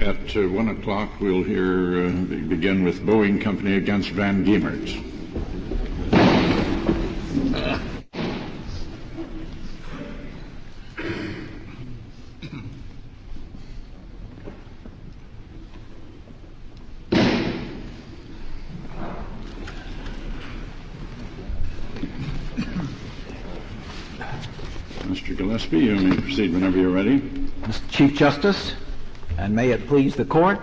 At 1 o'clock, we'll begin with Boeing Company against Van Diemert. Mr. Gillespie, you may proceed whenever you're ready. Mr. Chief Justice, and may it please the Court,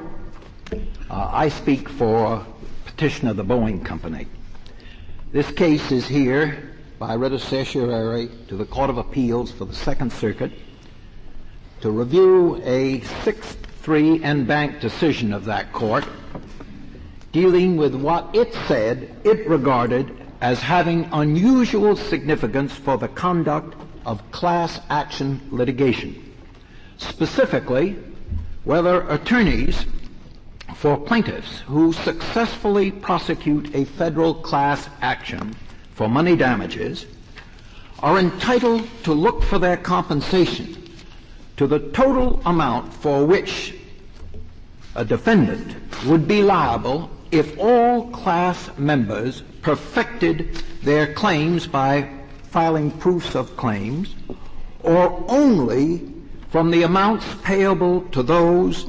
I speak for petition of the Boeing Company. This case is here by writ of certiorari to the Court of Appeals for the Second Circuit to review a 6-3 en banc decision of that court dealing with what it said it regarded as having unusual significance for the conduct of class action litigation, specifically whether attorneys for plaintiffs who successfully prosecute a federal class action for money damages are entitled to look for their compensation to the total amount for which a defendant would be liable if all class members perfected their claims by filing proofs of claims, or only from the amounts payable to those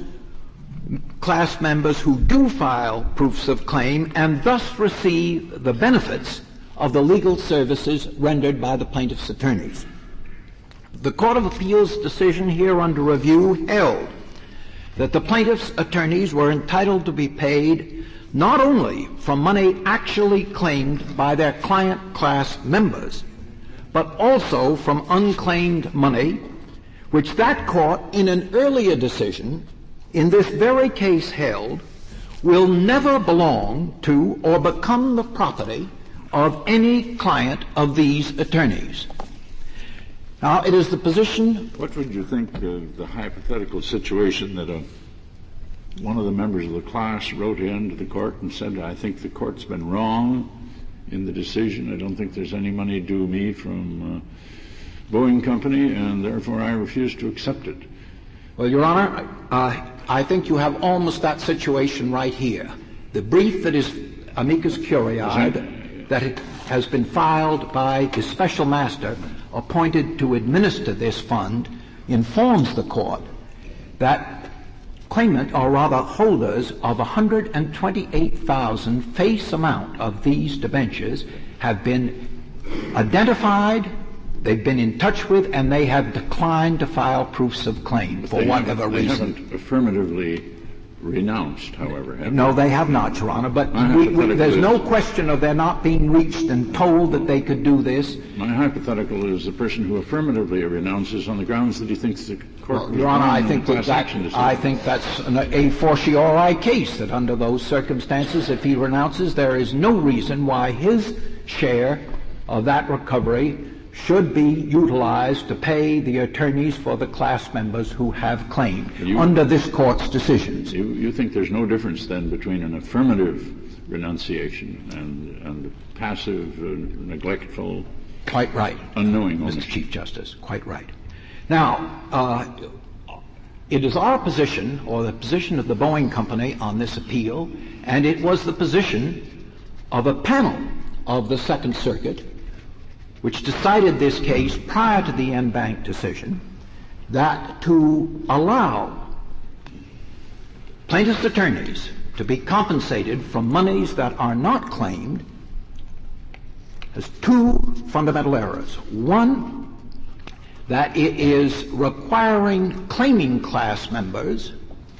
class members who do file proofs of claim and thus receive the benefits of the legal services rendered by the plaintiff's attorneys. The Court of Appeals decision here under review held that the plaintiff's attorneys were entitled to be paid not only from money actually claimed by their client class members, but also from unclaimed money, which that court, in an earlier decision, in this very case held, will never belong to or become the property of any client of these attorneys. Now, it is the position... What would you think of the hypothetical situation that one of the members of the class wrote in to the court and said, I think the court's been wrong in the decision. I don't think there's any money due me from Boeing Company, and therefore I refuse to accept it. Well, Your Honor, I think you have almost that situation right here. The brief that is amicus curiae that it has been filed by the special master appointed to administer this fund informs the court that claimant, or rather holders, of 128,000 face amount of these debentures have been identified, they've been in touch with, and they have declined to file proofs of claim for whatever reason. They haven't affirmatively renounced, however, have No, they have not, Your Honor, but there's no question of their not being reached and told that they could do this. My hypothetical is the person who affirmatively renounces on the grounds that he thinks the court... Well, Your Honor, I think that's a fortiori case, that under those circumstances, if he renounces, there is no reason why his share of that recovery should be utilized to pay the attorneys for the class members who have claimed under this court's decisions. You think there's no difference then between an affirmative renunciation and passive, neglectful, quite right, unknowing Mr. Chief Justice, quite right. Now, it is our position, or the position of the Boeing Company on this appeal, and it was the position of a panel of the Second Circuit which decided this case prior to the en banc decision, that to allow plaintiff's attorneys to be compensated from monies that are not claimed has two fundamental errors. One, that it is requiring claiming class members,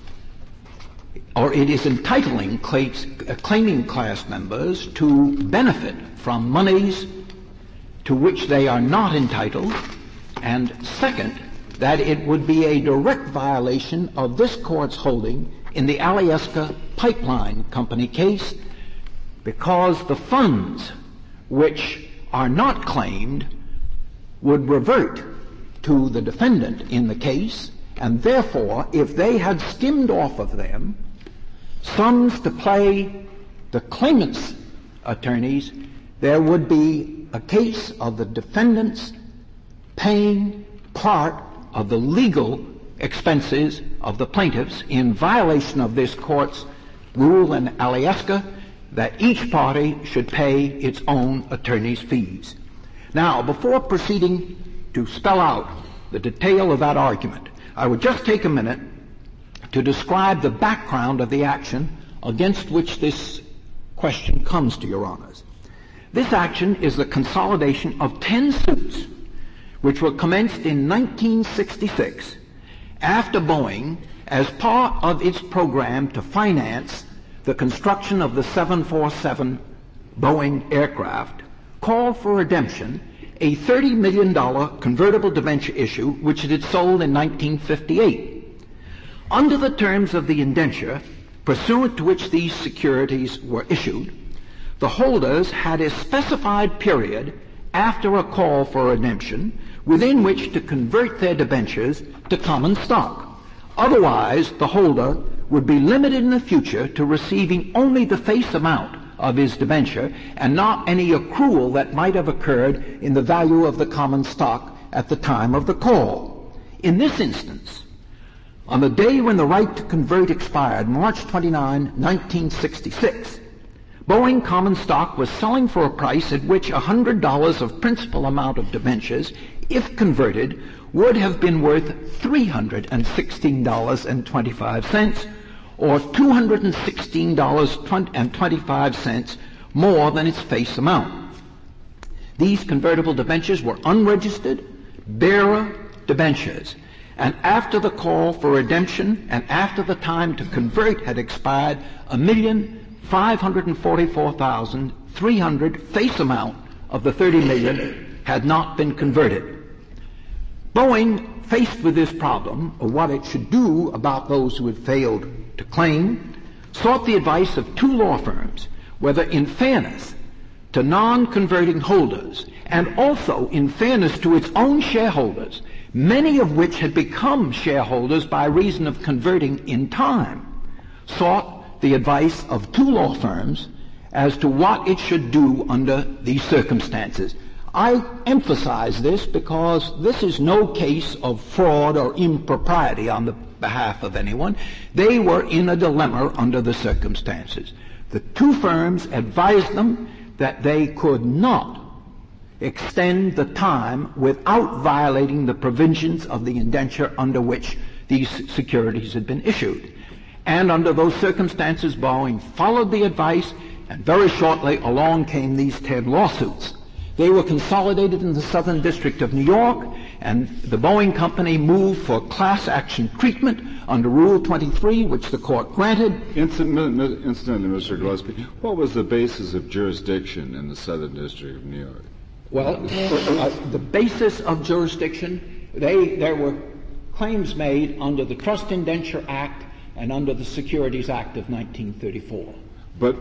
or it is entitling claiming class members to benefit from monies to which they are not entitled, and second, that it would be a direct violation of this court's holding in the Alyeska Pipeline Company case, because the funds which are not claimed would revert to the defendant in the case, and therefore, if they had skimmed off of them sums to pay the claimant's attorneys, there would be a case of the defendants paying part of the legal expenses of the plaintiffs in violation of this court's rule in Alyeska that each party should pay its own attorney's fees. Now, before proceeding to spell out the detail of that argument, I would just take a minute to describe the background of the action against which this question comes to your honors. This action is the consolidation of 10 suits which were commenced in 1966 after Boeing, as part of its program to finance the construction of the 747 Boeing aircraft, called for redemption a $30 million convertible debenture issue which it had sold in 1958. Under the terms of the indenture, pursuant to which these securities were issued, the holders had a specified period after a call for redemption within which to convert their debentures to common stock. Otherwise, the holder would be limited in the future to receiving only the face amount of his debenture and not any accrual that might have occurred in the value of the common stock at the time of the call. In this instance, on the day when the right to convert expired, March 29, 1966, Boeing common stock was selling for a price at which $100 of principal amount of debentures, if converted, would have been worth $316.25, or $216.25 more than its face amount. These convertible debentures were unregistered, bearer debentures, and after the call for redemption and after the time to convert had expired, $1,544,300 face amount of the $30 million had not been converted. Boeing, faced with this problem of what it should do about those who had failed to claim, sought the advice of two law firms, whether in fairness to non-converting holders and also in fairness to its own shareholders, many of which had become shareholders by reason of converting in time, sought the advice of two law firms as to what it should do under these circumstances. I emphasize this because this is no case of fraud or impropriety on the behalf of anyone. They were in a dilemma under the circumstances. The two firms advised them that they could not extend the time without violating the provisions of the indenture under which these securities had been issued. And under those circumstances, Boeing followed the advice, and very shortly along came these 10 lawsuits. They were consolidated in the Southern District of New York, and the Boeing Company moved for class action treatment under Rule 23, which the court granted. Incidentally, Mr. Gillespie, what was the basis of jurisdiction in the Southern District of New York? Well, the basis of jurisdiction, there were claims made under the Trust Indenture Act and under the Securities Act of 1934. But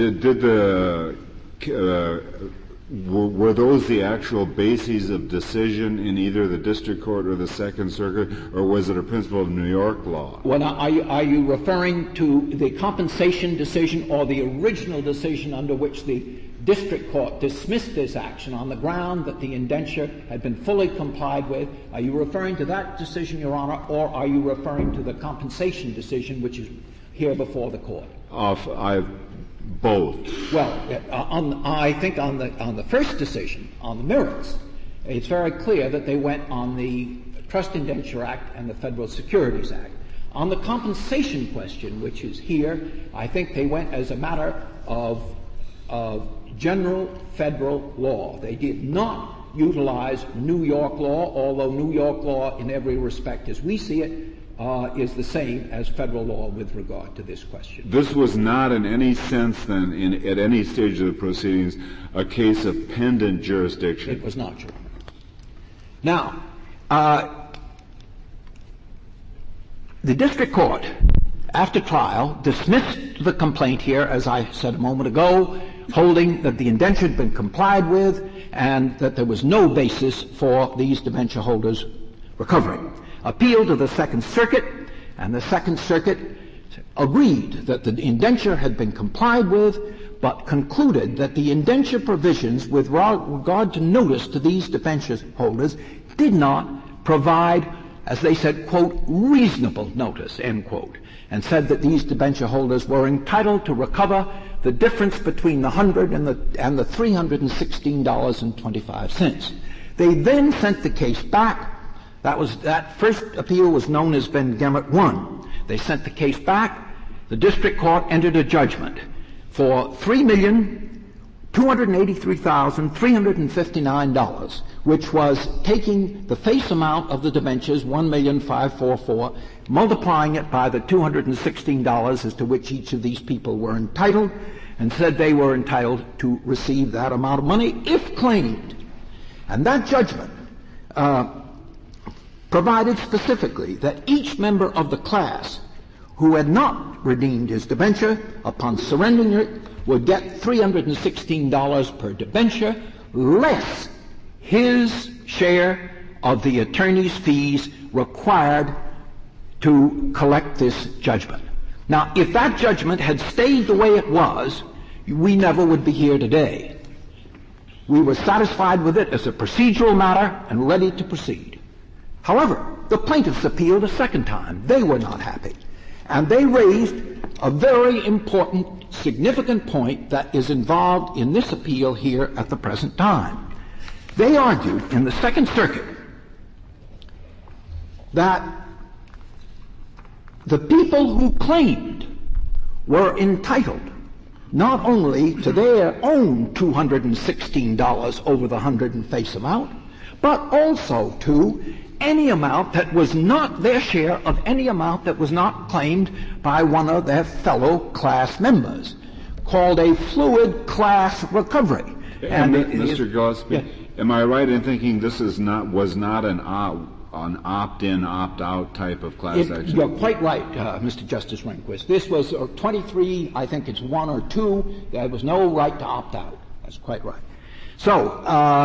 were those the actual bases of decision in either the district court or the Second Circuit, or was it a principle of New York law? Well, now, are you referring to the compensation decision or the original decision under which the district court dismissed this action on the ground that the indenture had been fully complied with? Are you referring to that decision, Your Honor, or are you referring to the compensation decision which is here before the court? Both. Well, I think on the first decision, on the merits, it's very clear that they went on the Trust Indenture Act and the Federal Securities Act. On the compensation question, which is here, I think they went as a matter of general federal law. They did not utilize New York law, although New York law, in every respect as we see it, is the same as federal law with regard to this question. This was not in any sense then, at any stage of the proceedings, a case of pendant jurisdiction. It was not, Your Honor. Now, the district court, after trial, dismissed the complaint here, as I said a moment ago, holding that the indenture had been complied with and that there was no basis for these debenture holders recovering. Appealed to the Second Circuit, and the Second Circuit agreed that the indenture had been complied with, but concluded that the indenture provisions with regard to notice to these debenture holders did not provide as they said, quote, reasonable notice, end quote, and said that these debenture holders were entitled to recover the difference between the $100 and the $316.25. They then sent the case back. That first appeal was known as Van Gemert 1. They sent the case back. The district court entered a judgment for $3,283,359, which was taking the face amount of the debentures, $1,544,000, multiplying it by the $216 as to which each of these people were entitled, and said they were entitled to receive that amount of money if claimed. And that judgment provided specifically that each member of the class who had not redeemed his debenture upon surrendering it would get $316 per debenture, less his share of the attorney's fees required to collect this judgment. Now, if that judgment had stayed the way it was, we never would be here today. We were satisfied with it as a procedural matter and ready to proceed. However, the plaintiffs appealed a second time. They were not happy. And they raised a very important, significant point that is involved in this appeal here at the present time. They argued in the Second Circuit that the people who claimed were entitled not only to their own $216 over the $100 in face amount, but also to any amount that was not their share of any amount that was not claimed by one of their fellow class members, called a fluid class recovery. And Mr. Gillespie, am I right in thinking this was not an opt-in, opt-out type of class action? You're quite right, Mr. Justice Rehnquist. This was 23, I think it's 1 or 2. There was no right to opt out. That's quite right. So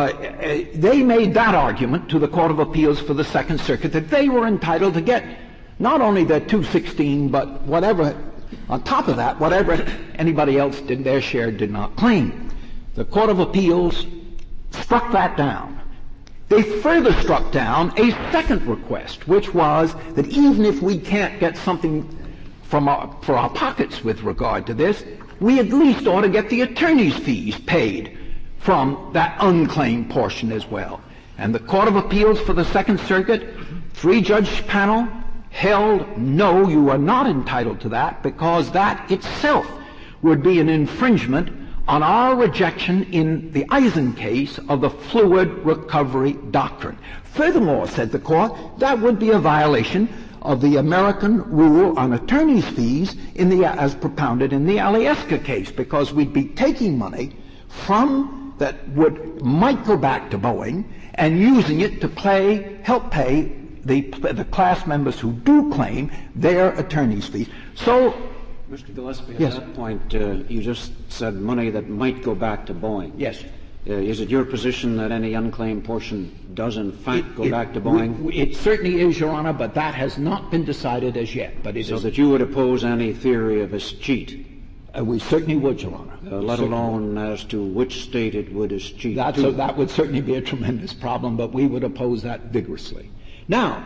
they made that argument to the Court of Appeals for the Second Circuit that they were entitled to get not only their $216, but whatever, on top of that, whatever anybody else did their share did not claim. The Court of Appeals struck that down. They further struck down a second request, which was that even if we can't get something for our pockets with regard to this, we at least ought to get the attorney's fees paid from that unclaimed portion as well. And the Court of Appeals for the Second Circuit, 3-judge panel, held, no, you are not entitled to that, because that itself would be an infringement on our rejection in the Eisen case of the fluid recovery doctrine. Furthermore, said the Court, that would be a violation of the American rule on attorney's fees as propounded in the Alyeska case, because we'd be taking money from that might go back to Boeing and using it to help pay the class members who do claim their attorney's fees. So, Mr. Gillespie, yes. At that point, you just said money that might go back to Boeing. Yes. Is it your position that any unclaimed portion does in fact go back to Boeing? It certainly is, Your Honor, but that has not been decided as yet. But so that you would oppose any theory of escheat? We certainly would, Your Honor. Let alone as to which state it would escheat. That would certainly be a tremendous problem, but we would oppose that vigorously. Now,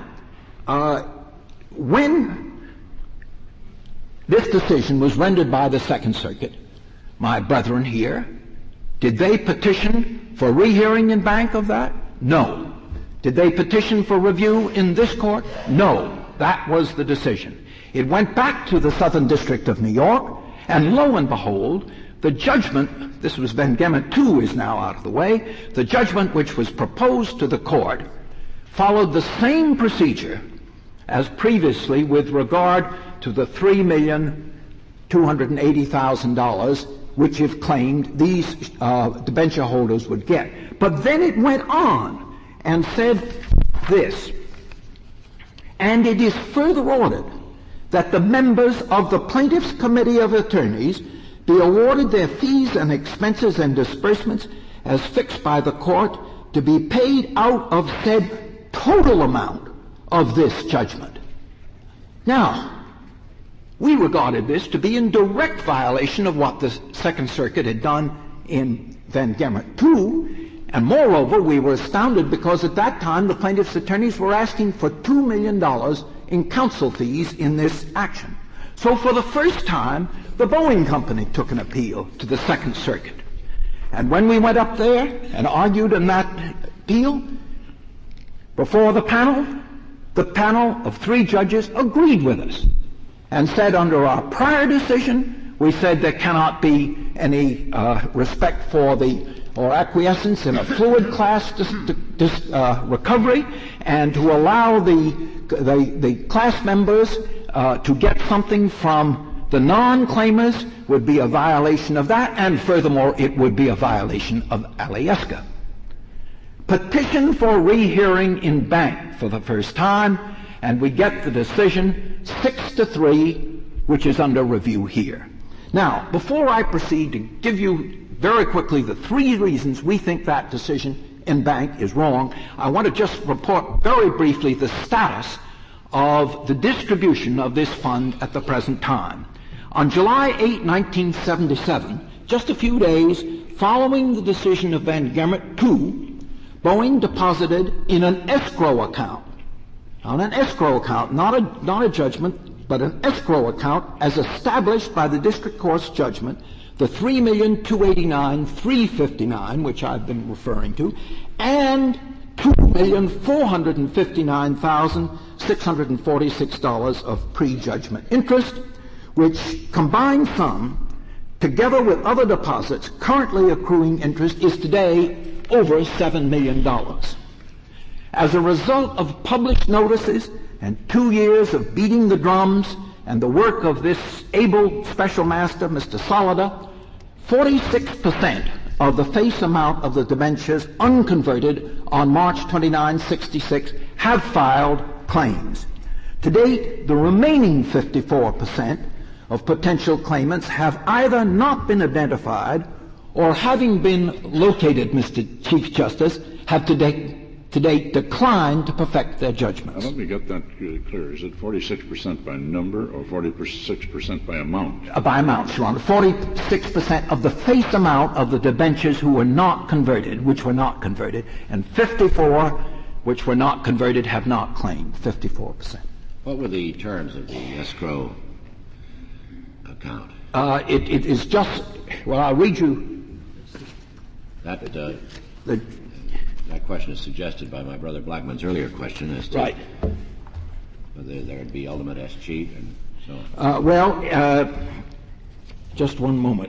when this decision was rendered by the Second Circuit, my brethren here, did they petition for rehearing in bank of that? No. Did they petition for review in this court? No. That was the decision. It went back to the Southern District of New York, and lo and behold, the judgment, this was Van Gemert 2 is now out of the way, the judgment which was proposed to the court followed the same procedure as previously with regard to the $3,280,000 which, if claimed, these debenture holders would get. But then it went on and said this, and it is further ordered that the members of the Plaintiffs' Committee of Attorneys be awarded their fees and expenses and disbursements as fixed by the court to be paid out of said total amount of this judgment. Now, we regarded this to be in direct violation of what the Second Circuit had done in Van Gemert 2, And moreover, we were astounded because at that time the plaintiff's attorneys were asking for $2 million in counsel fees in this action. So for the first time, the Boeing Company took an appeal to the Second Circuit. And when we went up there and argued in that appeal before the panel of 3 judges agreed with us and said under our prior decision, we said there cannot be any respect for or acquiescence in a fluid class recovery, and to allow the class members to get something from the non-claimers would be a violation of that, and furthermore, it would be a violation of Alyeska. Petition for rehearing in bank for the first time, and we get the decision 6-3, which is under review here. Now, before I proceed to give you very quickly the 3 reasons we think that decision in bank is wrong, I want to just report very briefly the status of the distribution of this fund at the present time. On July 8, 1977, just a few days following the decision of Van Gemert II, Boeing deposited in an escrow account, not a judgment, but an escrow account as established by the district court's judgment, the $3,289,359, which I've been referring to, and $2,459,646 of prejudgment interest, which combined sum, together with other deposits currently accruing interest, is today over $7 million. As a result of published notices and 2 years of beating the drums and the work of this able special master, Mr. Solida, 46% of the face amount of the debentures unconverted on March 29, 66 have filed claims. To date, the remaining 54% of potential claimants have either not been identified or, having been located, Mr. Chief Justice, have to date declined to perfect their judgments. Now, let me get that clear. Is it 46% by number or 46% by amount? By amount, Your Honor. 46% of the face amount of the debentures who were not converted, which were not converted, and 54 which were not converted have not claimed, 54%. What were the terms of the escrow account? It is just, well, I'll read you. That question is suggested by my brother Blackman's earlier question as to whether there would be ultimate escheat and so on. Just one moment.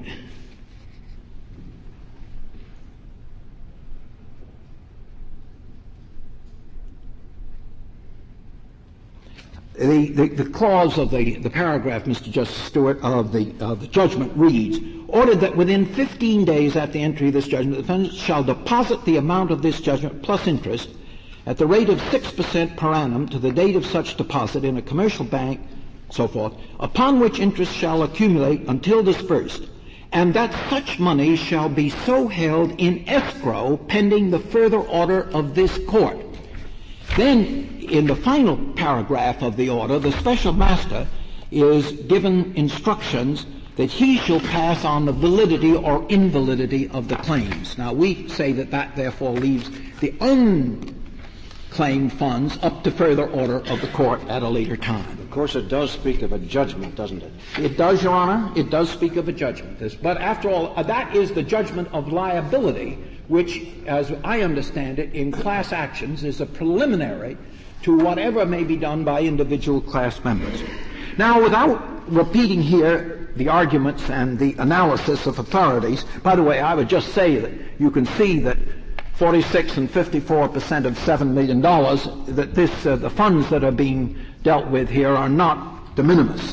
The clause of the paragraph, Mr. Justice Stewart, of the judgment reads, ordered that within 15 days after the entry of this judgment, the defendant shall deposit the amount of this judgment plus interest at the rate of 6% per annum to the date of such deposit in a commercial bank, so forth, upon which interest shall accumulate until dispersed, and that such money shall be so held in escrow pending the further order of this court. Then, in the final paragraph of the order, the special master is given instructions that he shall pass on the validity or invalidity of the claims. Now, we say that therefore leaves the unclaimed funds up to further order of the court at a later time. Of course, it does speak of a judgment, doesn't it? It does, Your Honor. It does speak of a judgment. But after all, that is the judgment of liability, which, as I understand it, in class actions is a preliminary to whatever may be done by individual class members. Now, without repeating here the arguments and the analysis of authorities, by the way, I would just say that you can see that 46 and 54% of $7 million, that the funds that are being dealt with here are not de minimis.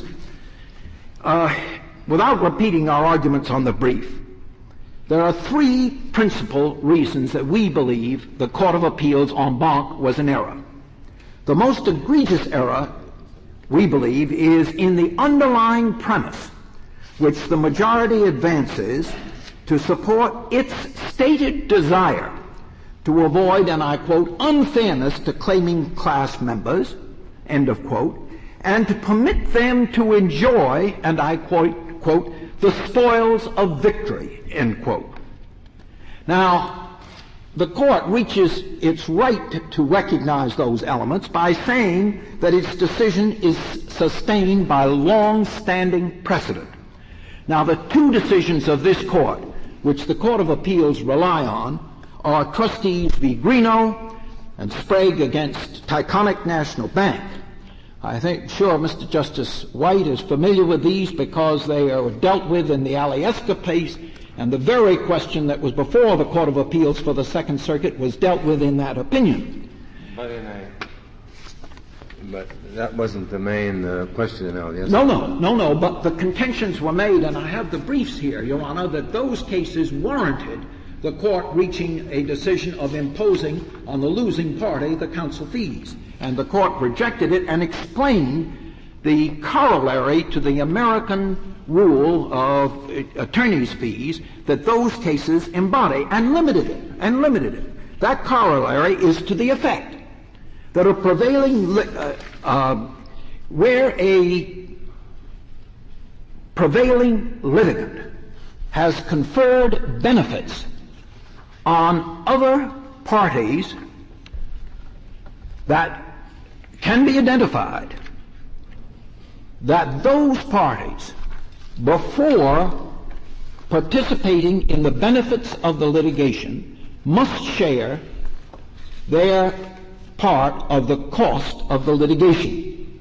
Without repeating our arguments on the brief, there are 3 principal reasons that we believe the Court of Appeals en banc was in error. The most egregious error, we believe, is in the underlying premise which the majority advances to support its stated desire to avoid, and I quote, unfairness to claiming class members, end of quote, and to permit them to enjoy, and I quote, the spoils of victory, end quote. Now, the court reaches its right to recognize those elements by saying that its decision is sustained by long-standing precedent. Now, the two decisions of this court, which the Court of Appeals rely on, are Trustees v. Greeno and Sprague against Taconic National Bank. I think, sure, Mr. Justice White is familiar with these because they are dealt with in the Alyeska case, and the very question that was before the Court of Appeals for the Second Circuit was dealt with in that opinion. But that wasn't the main question in Alyeska. No, but the contentions were made, and I have the briefs here, Your Honor, that those cases warranted the court reaching a decision of imposing on the losing party the counsel fees. And the court rejected it and explained the corollary to the American rule of attorney's fees that those cases embody, and limited it. That corollary is to the effect that a prevailing where a prevailing litigant has conferred benefits on other parties that can be identified, that those parties, before participating in the benefits of the litigation, must share their part of the cost of the litigation.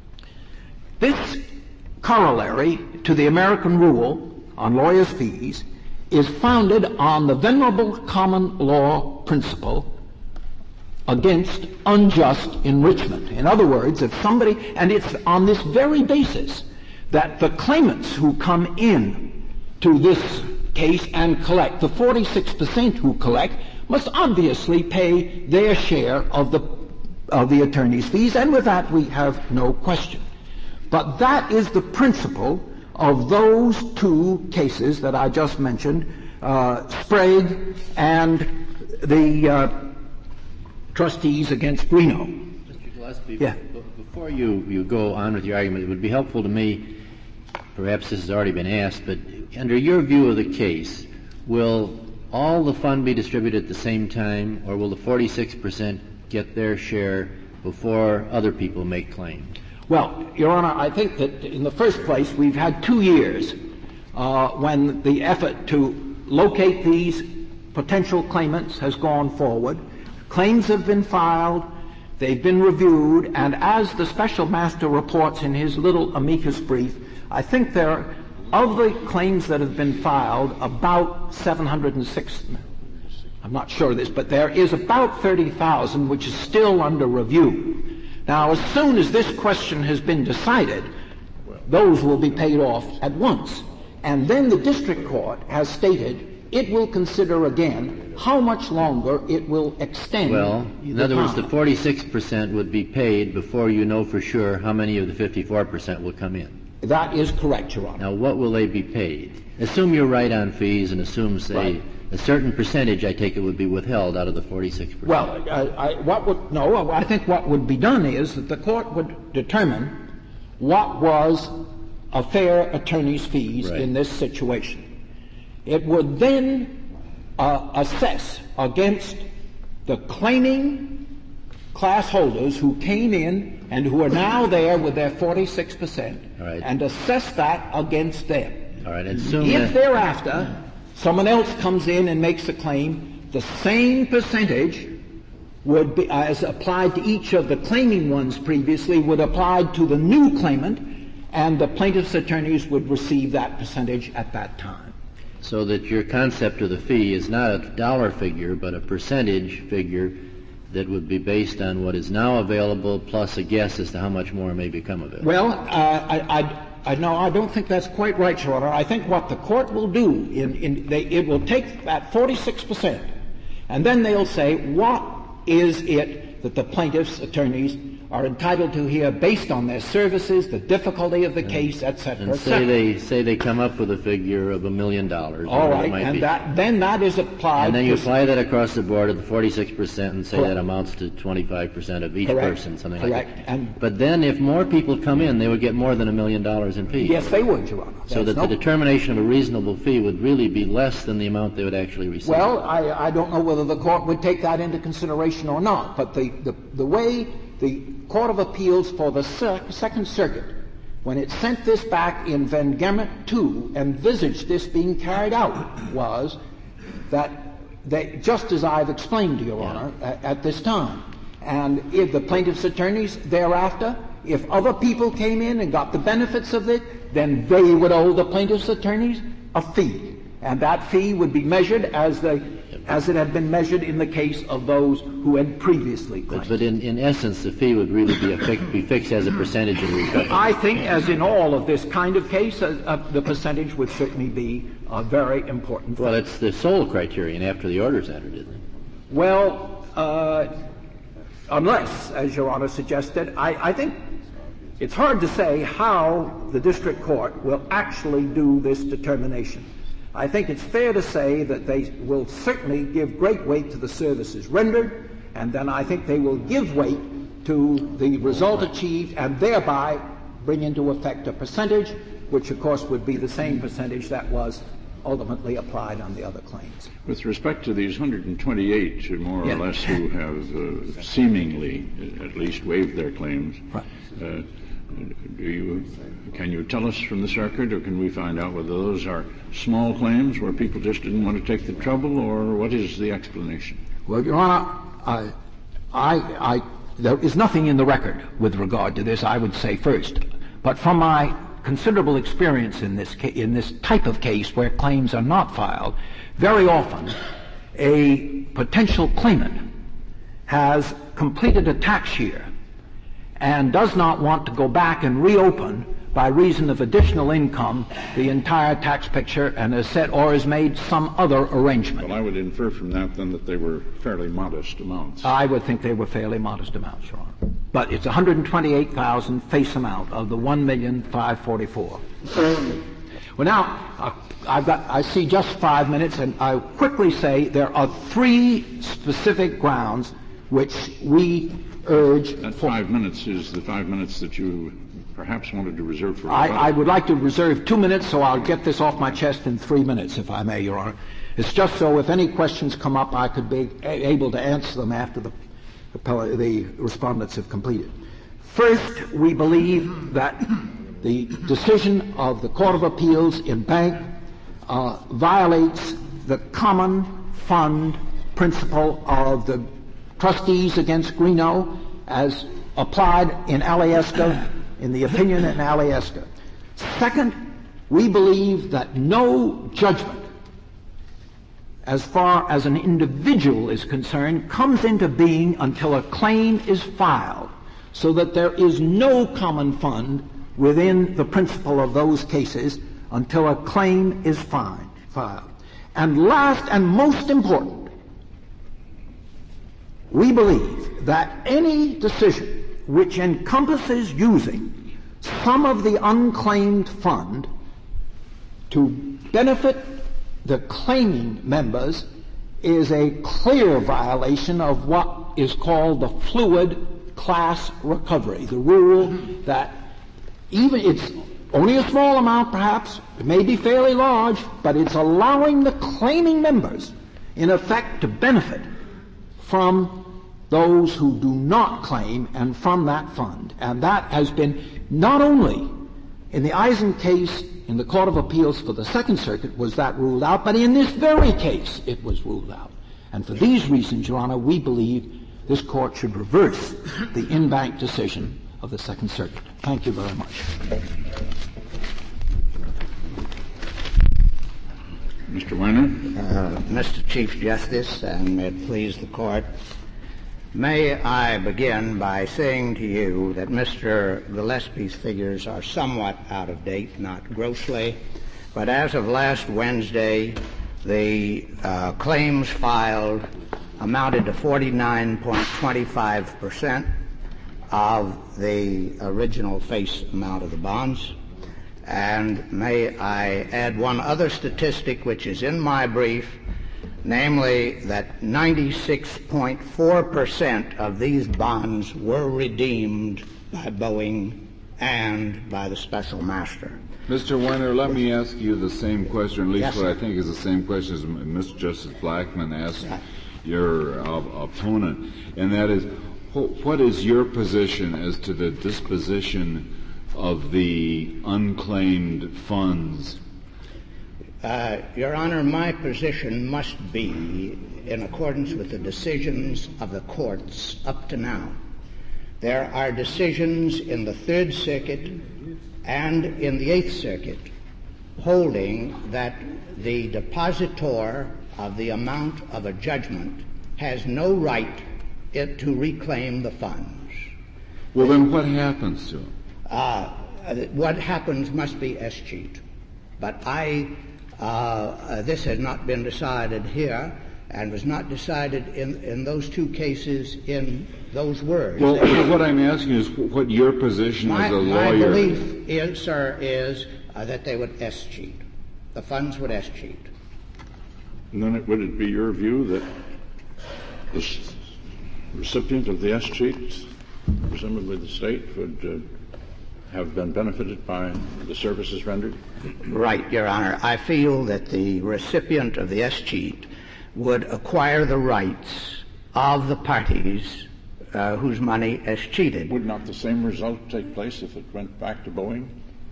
This corollary to the American rule on lawyers' fees is founded on the venerable common law principle against unjust enrichment. In other words, if somebody, and it's on this very basis that the claimants who come in to this case and collect, the 46% who collect, must obviously pay their share of the attorney's fees, and with that we have no question. But that is the principle of those two cases that I just mentioned, Sprague and the Trustees against Greeno. Mr. Gillespie, yeah. Before you go on with your argument, it would be helpful to me, perhaps this has already been asked, but under your view of the case, will all the fund be distributed at the same time, or will the 46% get their share before other people make claims? Well, Your Honor, I think that in the first place we've had 2 years when the effort to locate these potential claimants has gone forward. Claims have been filed, they've been reviewed, and as the Special Master reports in his little amicus brief, I think there, of the claims that have been filed, about 706, I'm not sure of this, but there is about 30,000 which is still under review. Now, as soon as this question has been decided, those will be paid off at once. And then the district court has stated it will consider again how much longer it will extend. Well, in other words, the 46% would be paid before you know for sure how many of the 54% will come in. That is correct, Your Honor. Now, what will they be paid? Assume you're right on fees and assume, say, right, a certain percentage, I take it, would be withheld out of the 46%. Well, I think what would be done is that the court would determine what was a fair attorney's fees in this situation. It would then assess against the claiming class holders who came in and who are now there with their 46%, and assess that against them. All right, if thereafter someone else comes in and makes a claim, the same percentage would be, as applied to each of the claiming ones previously, would apply to the new claimant, and the plaintiff's attorneys would receive that percentage at that time. So that your concept of the fee is not a dollar figure, but a percentage figure that would be based on what is now available plus a guess as to how much more may become available. Well, I don't think that's quite right, Your Honor. I think what the court will do, it will take that 46%, and then they'll say, what is it that the plaintiff's attorneys are entitled to hear based on their services, the difficulty of the case, etc. And say they come up with a figure of $1 million. All right, and then that is applied. And then you apply that across the board at the 46% and say that amounts to 25% of each person, something like that. But then if more people come in, they would get more than $1 million in fees. Yes, they would, Your Honor. So that the determination of a reasonable fee would really be less than the amount they would actually receive. Well, I don't know whether the court would take that into consideration or not, but the way the Court of Appeals for the Second Circuit, when it sent this back in Van Gemert 2, envisaged this being carried out, was that they, just as I've explained to Your Honor at this time, and if the plaintiff's attorneys thereafter, if other people came in and got the benefits of it, then they would owe the plaintiff's attorneys a fee. And that fee would be measured as it had been measured in the case of those who had previously claimed. But in essence, the fee would really be fixed as a percentage of the recovery. I think, as in all of this kind of case, the percentage would certainly be a very important thing. Well, it's the sole criterion after the order's entered, isn't it? Well, unless, as Your Honor suggested, I think it's hard to say how the district court will actually do this determination. I think it's fair to say that they will certainly give great weight to the services rendered, and then I think they will give weight to the result achieved and thereby bring into effect a percentage, which of course would be the same percentage that was ultimately applied on the other claims. With respect to these 128, more or less, who have seemingly at least waived their claims, right. Can you tell us from this record, or can we find out whether those are small claims where people just didn't want to take the trouble, or what is the explanation? Well, Your Honor, there is nothing in the record with regard to this, I would say first. But from my considerable experience in this type of case where claims are not filed, very often a potential claimant has completed a tax year and does not want to go back and reopen by reason of additional income the entire tax picture and has made some other arrangement. Well, I would infer from that then that they were fairly modest amounts. I would think they were fairly modest amounts, Your Honor. But it's $128,000 face amount of the $1,544,000. Well, now I see just 5 minutes, and I'll quickly say there are 3 specific grounds which we urge. That 5 minutes is the 5 minutes that you perhaps wanted to reserve for. I would like to reserve 2 minutes, so I'll get this off my chest in 3 minutes, if I may, Your Honor. It's just so if any questions come up, I could be able to answer them after the respondents have completed. First, we believe that the decision of the Court of Appeals in Bank violates the common fund principle of the trustees against Greeno as applied in Alyeska, in the opinion in Alyeska. Second, we believe that no judgment as far as an individual is concerned comes into being until a claim is filed, so that there is no common fund within the principle of those cases until a claim is filed. And last and most important, we believe that any decision which encompasses using some of the unclaimed fund to benefit the claiming members is a clear violation of what is called the fluid class recovery, the rule that even it's only a small amount perhaps, it may be fairly large, but it's allowing the claiming members in effect to benefit from those who do not claim and from that fund. And that has been not only in the Eisen case in the Court of Appeals for the Second Circuit was that ruled out, but in this very case it was ruled out. And for these reasons, Your Honor, we believe this Court should reverse the in-bank decision of the Second Circuit. Thank you very much. Mr. Weiner? Mr. Chief Justice, and may it please the Court, may I begin by saying to you that Mr. Gillespie's figures are somewhat out of date, not grossly, but as of last Wednesday, the claims filed amounted to 49.25%. of the original face amount of the bonds. And may I add one other statistic which is in my brief, namely that 96.4% of these bonds were redeemed by Boeing and by the special master. Mr. Weiner, let me ask you the same question, at least Yes, what I sir. think is the same question as Mr. Justice Blackmun asked your opponent, and that is, what is your position as to the disposition of the unclaimed funds? Your Honor, my position must be in accordance with the decisions of the courts up to now. There are decisions in the Third Circuit and in the Eighth Circuit holding that the depositor of the amount of a judgment has no right to reclaim the funds. Well, then what happens to them? What happens must be escheat. But this has not been decided here and was not decided in those two cases in those words. Well, what I'm asking is what your position as a lawyer. My belief is, sir, is that they would escheat. The funds would escheat. And then would it be your view that the recipient of the escheat, presumably the state, would have been benefited by the services rendered? Right, Your Honor. I feel that the recipient of the escheat would acquire the rights of the parties whose money escheated. Would not the same result take place if it went back to Boeing?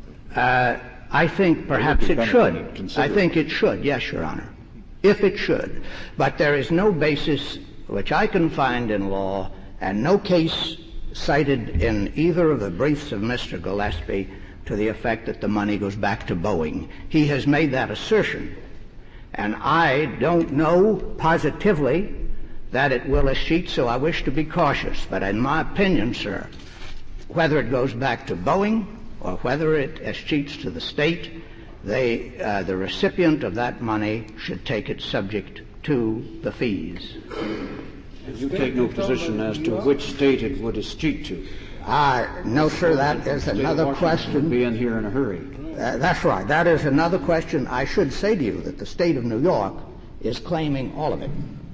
I think perhaps it should. I think it should, yes, Your Honor, if it should. But there is no basis which I can find in law and no case cited in either of the briefs of Mr. Gillespie to the effect that the money goes back to Boeing. He has made that assertion. And I don't know positively that it will escheat, so I wish to be cautious. But in my opinion, sir, whether it goes back to Boeing or whether it escheats to the state, the recipient of that money should take it subject to the fees. You take no position as to which state it would escheat to. No, sir, that is another question. Be in here in a hurry. That's right. That is another question. I should say to you that the state of New York is claiming all of it.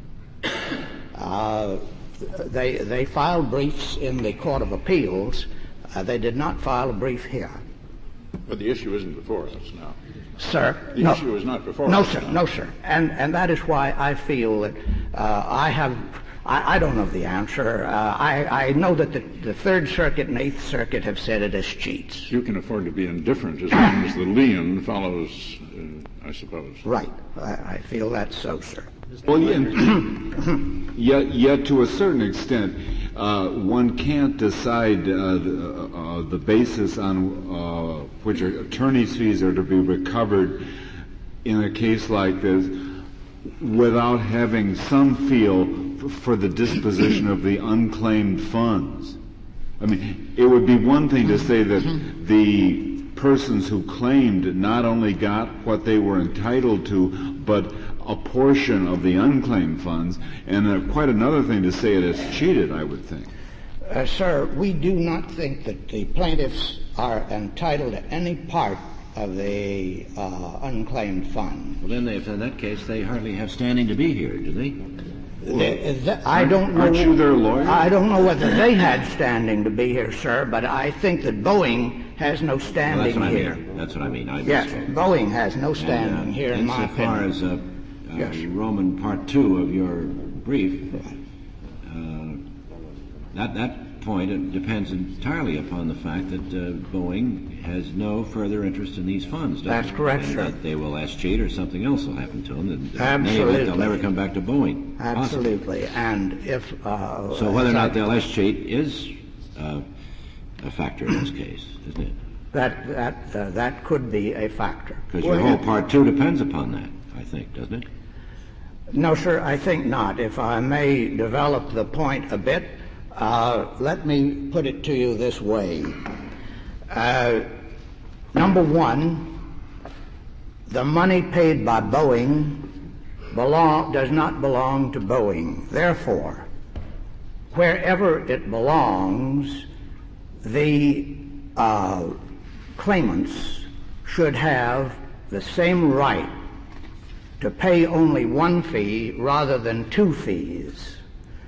They filed briefs in the Court of Appeals. They did not file a brief here. But the issue isn't before us now. Sir, The no. issue is not before No, us sir. now. No, sir. And that is why I feel that I don't know the answer. I know that the Third Circuit and Eighth Circuit have said it as cheats. You can afford to be indifferent as long as the lien follows, I suppose. Right. I feel that's so, sir. Well, yet to a certain extent, one can't decide the basis on which attorney's fees are to be recovered in a case like this without having some feel for the disposition of the unclaimed funds. I mean, it would be one thing to say that the persons who claimed not only got what they were entitled to, but a portion of the unclaimed funds, and quite another thing to say it is cheated, I would think. Sir, we do not think that the plaintiffs are entitled to any part of the unclaimed funds. Well, then, if in that case, they hardly have standing to be here, do they? I don't know. Aren't you their lawyer? I don't know whether they had standing to be here, sir, but I think that Boeing has no standing here. That's what I mean. Yes, Boeing has no standing here, in my opinion. Insofar as Roman Part 2 of your brief, that point it depends entirely upon the fact that Boeing has no further interest in these funds. That's correct, and sir. That they will cheat or something else will happen to them. Absolutely. They'll never come back to Boeing. Absolutely. Possibly. And if so whether or not they'll cheat is a factor in this case, isn't it? that could be a factor. Because your whole Part 2 depends upon that, I think, doesn't it? No, sir, I think not. If I may develop the point a bit, let me put it to you this way. Number one, the money paid by Boeing does not belong to Boeing. Therefore, wherever it belongs, the claimants should have the same right to pay only one fee rather than two fees.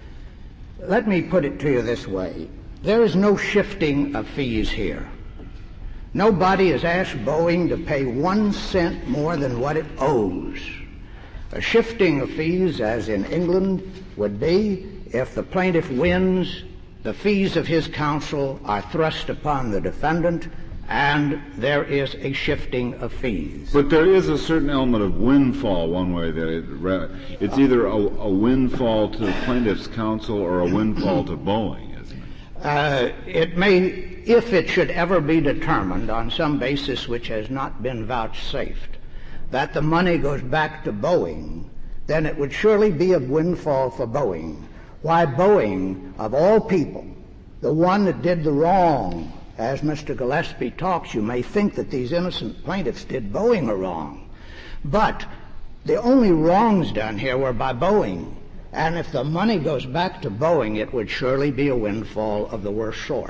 Let me put it to you this way. There is no shifting of fees here. Nobody has asked Boeing to pay 1 cent more than what it owes. A shifting of fees, as in England, would be if the plaintiff wins, the fees of his counsel are thrust upon the defendant, and there is a shifting of fees. But there is a certain element of windfall one way or the other. It's either a windfall to the plaintiff's counsel or a windfall to Boeing, isn't it? It may, if it should ever be determined on some basis which has not been vouchsafed, that the money goes back to Boeing, then it would surely be a windfall for Boeing. Why, Boeing, of all people, the one that did the wrong, as Mr. Gillespie talks, you may think that these innocent plaintiffs did Boeing a wrong. But the only wrongs done here were by Boeing. And if the money goes back to Boeing, it would surely be a windfall of the worst sort.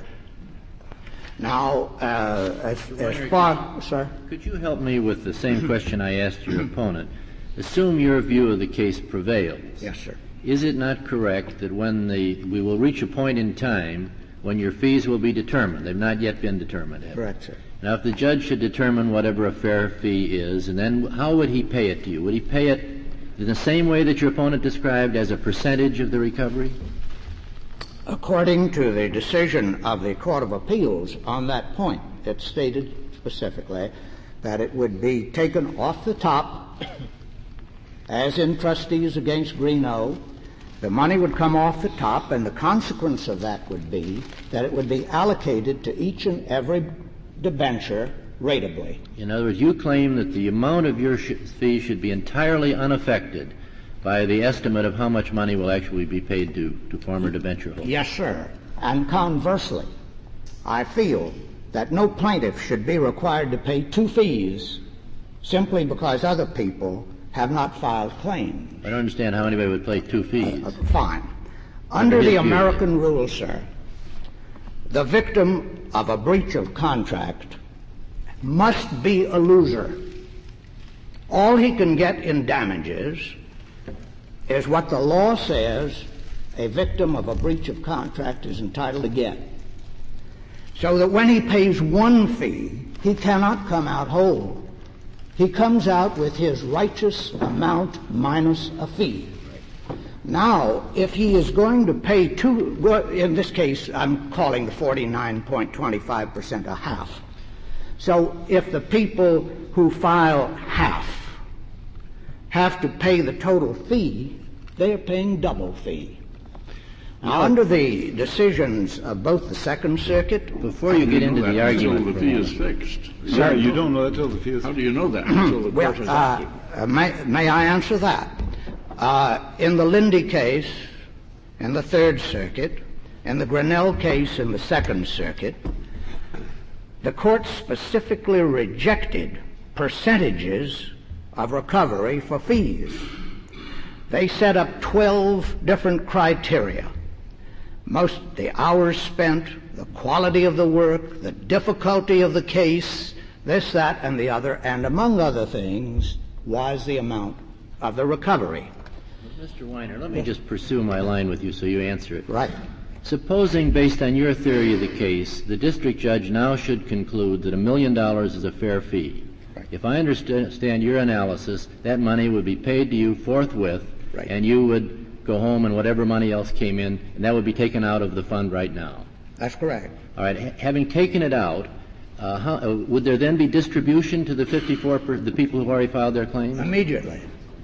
Now, as far... Sir? Could you help me with the same question I asked your opponent? Assume your view of the case prevails. Yes, sir. Is it not correct that when we will reach a point in time when your fees will be determined? They've not yet been determined. Correct, sir. Now, if the judge should determine whatever a fair fee is, and then how would he pay it to you? Would he pay it in the same way that your opponent described, as a percentage of the recovery? According to the decision of the Court of Appeals on that point, it stated specifically that it would be taken off the top, as in Trustees against Greenough. The money would come off the top, and the consequence of that would be that it would be allocated to each and every debenture ratably. In other words, you claim that the amount of your fee should be entirely unaffected by the estimate of how much money will actually be paid to former debenture holders. Yes, sir. And conversely, I feel that no plaintiff should be required to pay two fees simply because other people have not filed claims. I don't understand how anybody would pay two fees. Fine. Under the American rule, sir, the victim of a breach of contract must be a loser. All he can get in damages is what the law says a victim of a breach of contract is entitled to get. So that when he pays one fee, he cannot come out whole. He comes out with his righteous amount minus a fee. Now, if he is going to pay two, in this case, I'm calling the 49.25% a half. So if the people who file half have to pay the total fee, they are paying double fee. Now, under the decisions of both the Second Circuit... Before you get into the argument... Until the fee is fixed. Sir, you don't know that until the fee is... How do you know that? Until the court has acted. May I answer that? In the Lindy case, in the Third Circuit, in the Grinnell case in the Second Circuit, the court specifically rejected percentages of recovery for fees. They set up 12 different criteria. The hours spent, the quality of the work, the difficulty of the case, this, that, and the other, and among other things, was the amount of the recovery. Mr. Weiner, let me just pursue my line with you so you answer it. Right. Supposing, based on your theory of the case, the district judge now should conclude that $1 million is a fair fee. Right. If I understand your analysis, that money would be paid to you forthwith, right, and you would go home and whatever money else came in, and that would be taken out of the fund right now. That's correct. All right. Having taken it out, would there then be distribution to the the people who've already filed their claims? Immediately.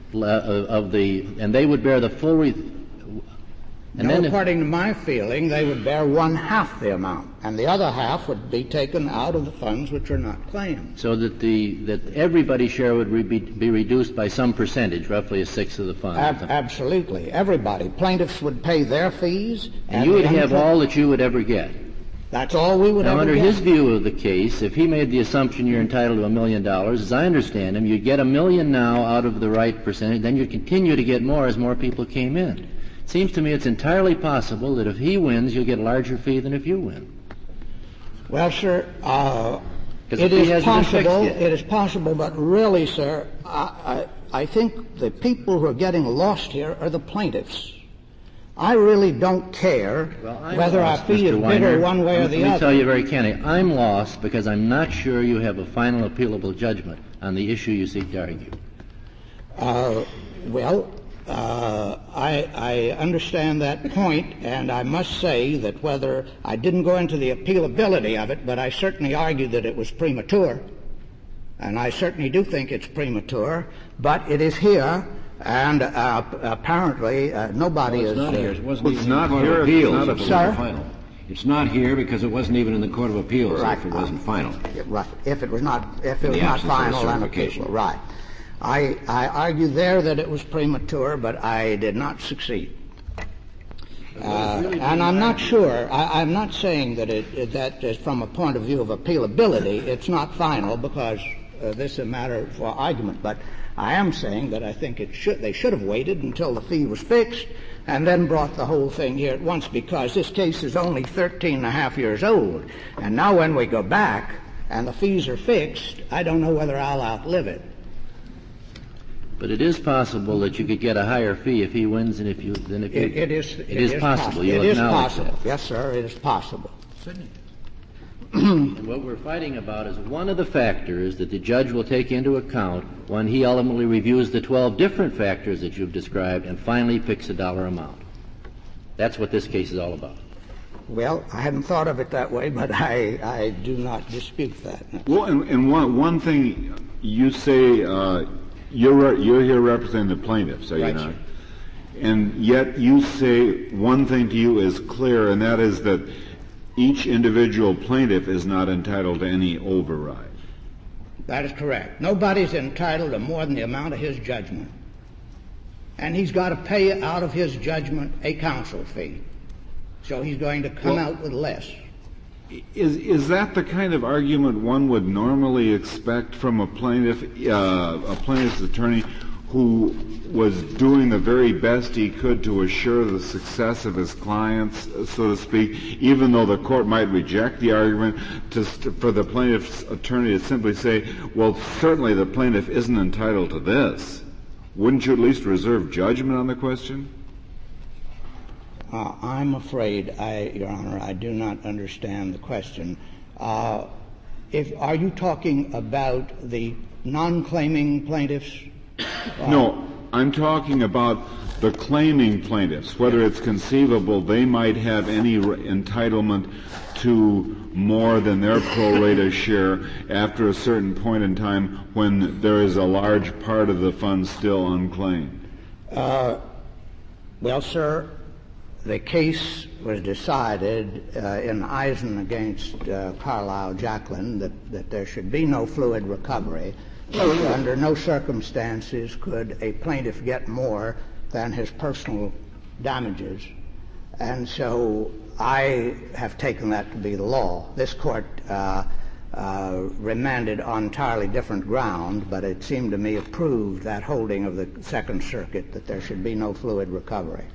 And they would bear the full according to my feeling, they would bear 1/2 the amount, and the other half would be taken out of the funds which are not claimed. So that everybody's share would be reduced by some percentage, roughly 1/6 of the fund. Absolutely, everybody. Plaintiffs would pay their fees, and you would have all that you would ever get. That's all we would now, ever get. Under his view of the case, if he made the assumption you're entitled to $1 million, as I understand him, you'd get $1 million now out of the right percentage, then you'd continue to get more as more people came in. It seems to me it's entirely possible that if he wins, you'll get a larger fee than if you win. Well, sir, Because it the fee is hasn't been fixed possible. yet. It is possible, but really, sir, I think the people who are getting lost here are the plaintiffs. I really don't care whether our fee is bigger one way or the other. Let me tell you very candidly, I'm lost because I'm not sure you have a final appealable judgment on the issue you seek to argue. I understand that point, and I must say that whether I didn't go into the appealability of it, but I certainly argued that it was premature, and I certainly do think it's premature, but it is here, and apparently nobody is... It's not here. It wasn't Well, even it's in the not Court here. of It's Appeals not if it Sir? wasn't final. It's not here because it wasn't even in the Court of Appeals Right. if it wasn't final. Right. If it was not absence of final, then certification. right. I argued there that it was premature, but I did not succeed. And I'm not sure. I'm not saying that that is from a point of view of appealability, it's not final because this is a matter for argument. But I am saying that I think they should have waited until the fee was fixed and then brought the whole thing here at once, because this case is only 13 and a half years old. And now when we go back and the fees are fixed, I don't know whether I'll outlive it. But it is possible that you could get a higher fee if he wins than if you... It is possible. It You'll is acknowledge possible. that. Yes, sir, it is possible. And what we're fighting about is one of the factors that the judge will take into account when he ultimately reviews the 12 different factors that you've described and finally picks a dollar amount. That's what this case is all about. Well, I hadn't thought of it that way, but I do not dispute that. No. Well, and one thing you say, you're here representing the plaintiffs, are you Right, not? sir. And yet you say one thing to you is clear, and that is that each individual plaintiff is not entitled to any override. That is correct. Nobody's entitled to more than the amount of his judgment. And he's got to pay out of his judgment a counsel fee. So he's going to come out with less. Is that the kind of argument one would normally expect from a plaintiff's attorney who was doing the very best he could to assure the success of his clients, so to speak, even though the court might reject the argument, for the plaintiff's attorney to simply say, well, certainly the plaintiff isn't entitled to this? Wouldn't you at least reserve judgment on the question? I'm afraid, Your Honor, I do not understand the question. Are you talking about the non-claiming plaintiffs? No, I'm talking about the claiming plaintiffs, whether it's conceivable they might have any entitlement to more than their pro rata share after a certain point in time when there is a large part of the funds still unclaimed. Well, sir, the case was decided in Eisen against Carlisle Jacklin that there should be no fluid recovery. Under no circumstances could a plaintiff get more than his personal damages. And so I have taken that to be the law. This court remanded on entirely different ground, but it seemed to me approved that holding of the Second Circuit that there should be no fluid recovery.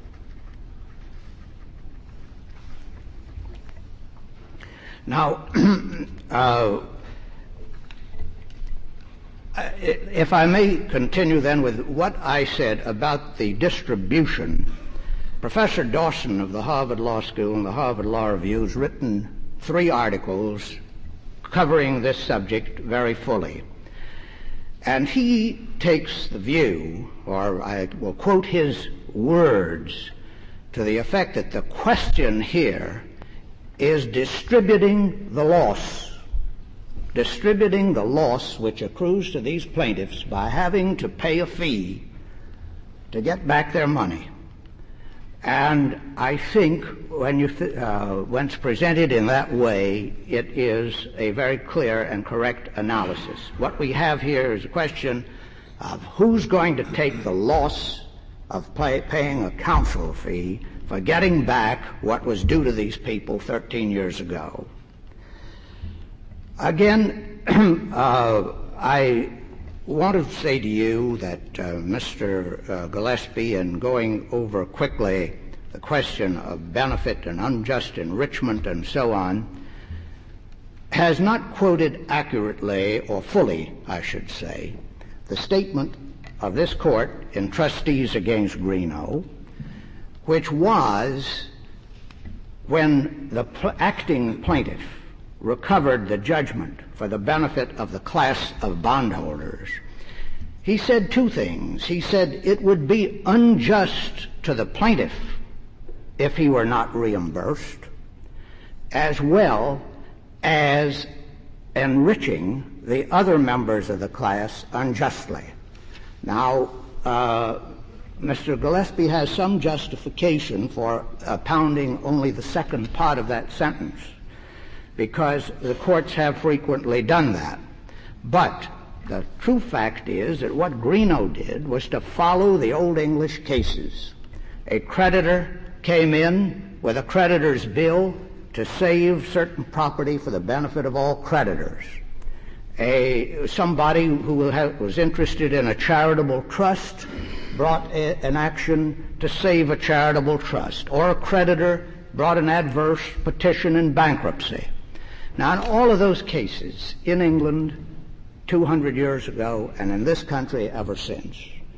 Now, if I may continue then with what I said about the distribution, Professor Dawson of the Harvard Law School and the Harvard Law Review has written 3 articles covering this subject very fully. And he takes the view, or I will quote his words, to the effect that the question here is distributing the loss which accrues to these plaintiffs by having to pay a fee to get back their money. And I think when it's presented in that way, it is a very clear and correct analysis. What we have here is a question of who's going to take the loss of paying a counsel fee for getting back what was due to these people 13 years ago. Again, I want to say to you that Mr. Gillespie, in going over quickly the question of benefit and unjust enrichment and so on, has not quoted accurately, or fully, I should say, the statement of this court in Trustees against Greeno, which was when the acting plaintiff recovered the judgment for the benefit of the class of bondholders. He said two things. He said it would be unjust to the plaintiff if he were not reimbursed, as well as enriching the other members of the class unjustly. Now, Mr. Gillespie has some justification for pounding only the second part of that sentence, because the courts have frequently done that. But the true fact is that what Greeno did was to follow the Old English cases. A creditor came in with a creditor's bill to save certain property for the benefit of all creditors. Somebody who was interested in a charitable trust brought an action to save a charitable trust, or a creditor brought an adverse petition in bankruptcy. Now, in all of those cases, in England 200 years ago and in this country ever since,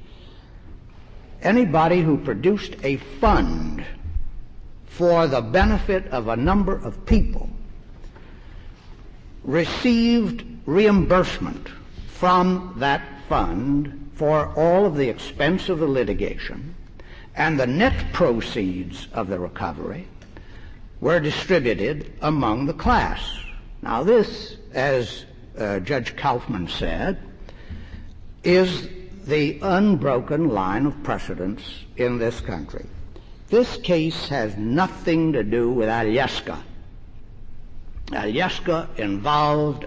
anybody who produced a fund for the benefit of a number of people received reimbursement from that fund for all of the expense of the litigation, and the net proceeds of the recovery were distributed among the class. Now this, as Judge Kaufman said, is the unbroken line of precedence in this country. This case has nothing to do with Alyeska. Alyeska involved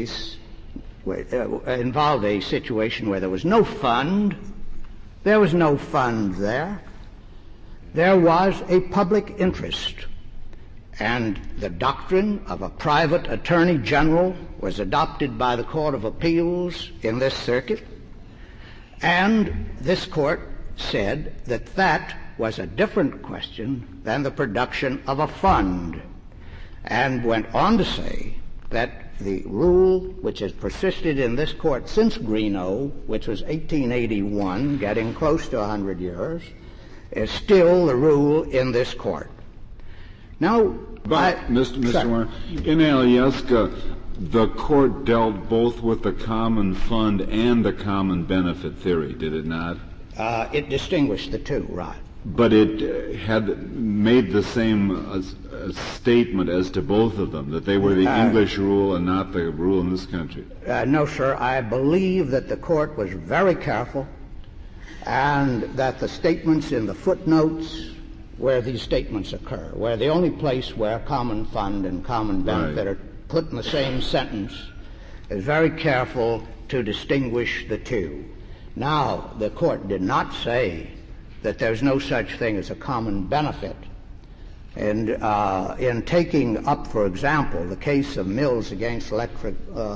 a situation where there was no fund. There was no fund there. There was a public interest. And the doctrine of a private attorney general was adopted by the Court of Appeals in this circuit. And this court said that that was a different question than the production of a fund, and went on to say that the rule which has persisted in this court since Greeno, which was 1881, getting close to 100 years, is still the rule in this court. Now, Mr. Warren, in Alyeska, the court dealt both with the common fund and the common benefit theory, did it not? It distinguished the two, right. But it had made the same statement as to both of them, that they were the English rule and not the rule in this country. No, sir. I believe that the court was very careful, and that the statements in the footnotes where these statements occur, where the only place where common fund and common benefit are put in the same sentence, is very careful to distinguish the two. Now, the court did not say that there's no such thing as a common benefit. And in taking up, for example, the case of Mills against automatic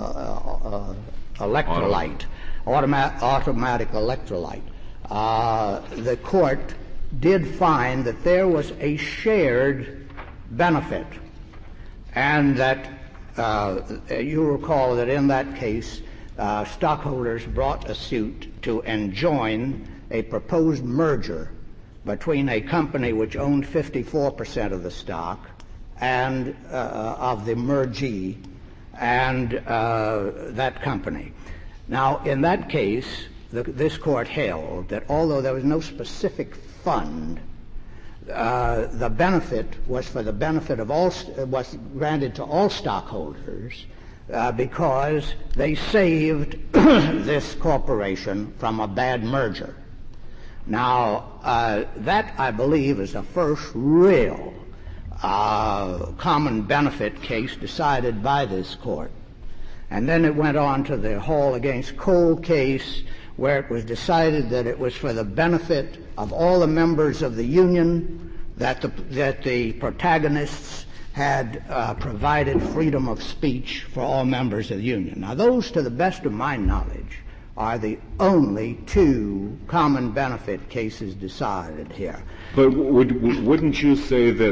electrolyte, the court did find that there was a shared benefit, and that you recall that in that case, stockholders brought a suit to enjoin a proposed merger between a company which owned 54% of the stock and of the mergee and that company. Now, in that case, this court held that although there was no specific fund, the benefit was for the benefit of all, was granted to all stockholders because they saved this corporation from a bad merger. Now, that, I believe, is the first real common benefit case decided by this court. And then it went on to the Hall against Cole case, where it was decided that it was for the benefit of all the members of the union that the protagonists had provided freedom of speech for all members of the union. Now, those, to the best of my knowledge, are the only two common benefit cases decided here. But wouldn't you say that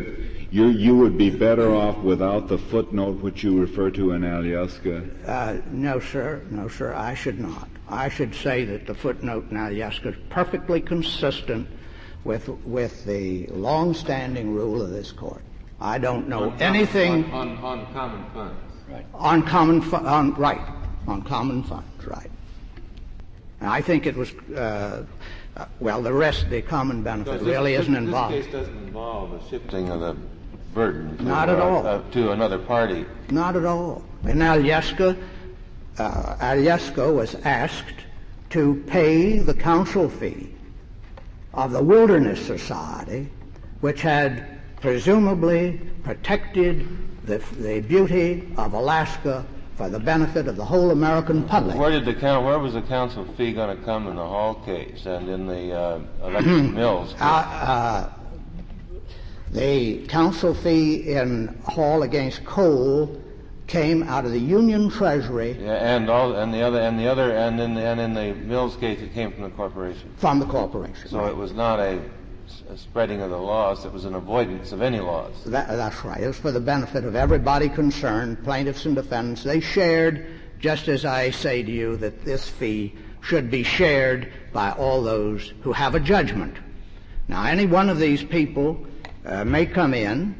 you would be better off without the footnote which you refer to in Alyeska? No, sir. No, sir. I should not. I should say that the footnote in Alyeska is perfectly consistent with the long-standing rule of this court. I don't know anything on common funds. Right. On common funds, right. On common funds, right. And I think it was, the rest of the common benefit really isn't involved. This case doesn't involve a shifting of the burden not at all. To another party. Not at all. In Alyeska, Alyeska was asked to pay the counsel fee of the Wilderness Society, which had presumably protected the beauty of Alaska for the benefit of the whole American public. Where was the counsel fee going to come in the Hall case and in the Electric Mills case? The counsel fee in Hall against Cole came out of the Union Treasury. Yeah, and in the Mills case, it came from the corporation. From the corporation. So right. It was not a spreading of the loss; it was an avoidance of any loss. That's right. It was for the benefit of everybody concerned, plaintiffs and defendants. They shared, just as I say to you, that this fee should be shared by all those who have a judgment. Now, any one of these people may come in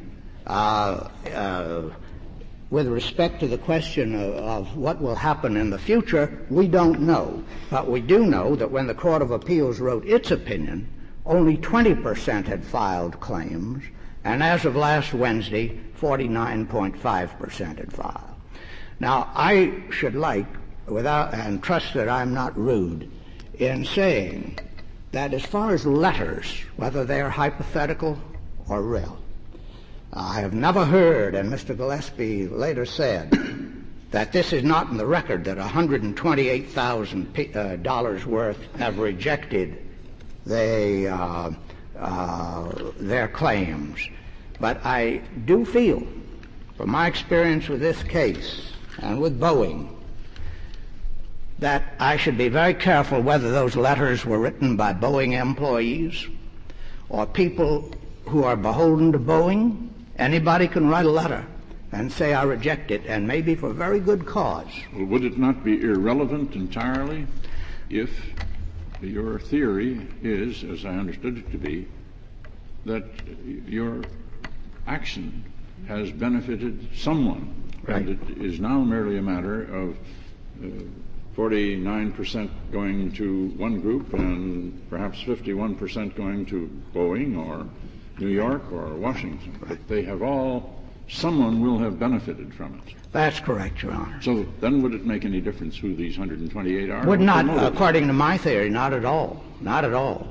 with respect to the question of what will happen in the future. We don't know, but we do know that when the Court of Appeals wrote its opinion, only 20% had filed claims, and as of last Wednesday, 49.5% had filed. Now, I should like, and trust that I'm not rude in saying that as far as letters, whether they are hypothetical or real, I have never heard, and Mr. Gillespie later said, that this is not in the record, that $128,000 worth have rejected their claims. But I do feel, from my experience with this case and with Boeing, that I should be very careful whether those letters were written by Boeing employees or people who are beholden to Boeing. Anybody can write a letter and say, I reject it, and maybe for very good cause. Well, would it not be irrelevant entirely if your theory is, as I understood it to be, that your action has benefited someone, right, and it is now merely a matter of 49% going to one group and perhaps 51% going to Boeing or New York or Washington. Right. But they have someone will have benefited from it. That's correct, Your Honor. So then would it make any difference who these 128 are? Would not, according to my theory, not at all. Not at all.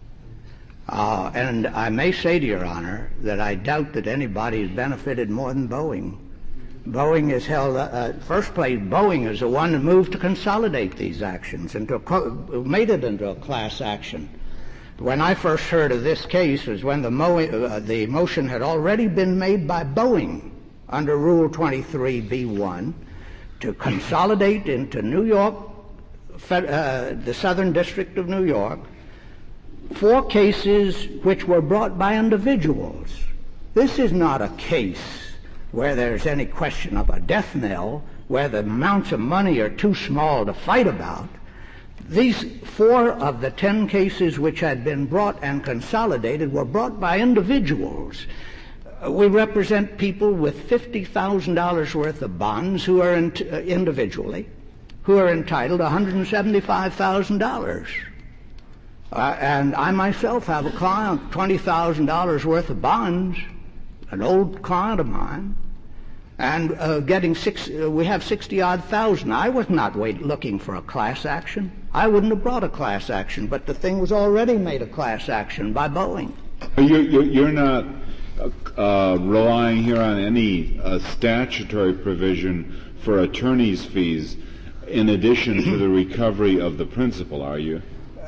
And I may say to Your Honor that I doubt that anybody has benefited more than Boeing. Boeing is held, first place, Boeing is the one that moved to consolidate these actions and made it into a class action. When I first heard of this case was when the motion had already been made by Boeing under Rule 23b1 to consolidate into New York, the Southern District of New York, 4 cases which were brought by individuals. This is not a case where there's any question of a death knell, where the amounts of money are too small to fight about. These 4 of the 10 cases which had been brought and consolidated were brought by individuals. We represent people with $50,000 worth of bonds who are individually, who are entitled to $175,000. And I myself have a client, $20,000 worth of bonds, an old client of mine, and we have 60-odd thousand. I was not looking for a class action. I wouldn't have brought a class action, but the thing was already made a class action by Boeing. You're not relying here on any statutory provision for attorney's fees in addition to the recovery of the principal, are you?